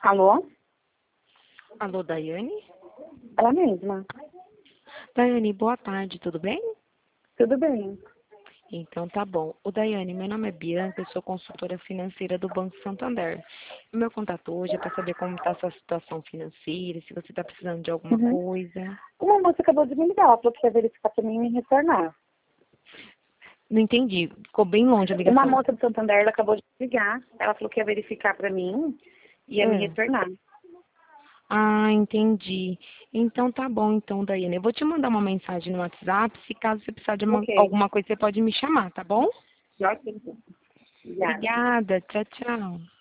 Alô? Alô, Daiane? Ela mesma. Daiane, boa tarde, tudo bem? Tudo bem. Então tá bom. Daiane, meu nome é Bianca, eu sou consultora financeira do Banco Santander. O meu contato hoje é para saber como está a sua situação financeira, se você está precisando de alguma Uhum. coisa. Uma moça acabou de me ligar, ela falou que ia verificar pra mim e me retornar. Não entendi, ficou bem longe a Uma ligação. moça do Santander, ela acabou de me ligar, ela falou que ia verificar pra mim e ia me Ah, retornar. entendi. Então tá bom, então, Daiane. Eu vou te mandar uma mensagem no WhatsApp, se caso você precisar de Ok. alguma coisa, você pode me chamar, tá bom? Já que Obrigada. Obrigada, tchau, tchau.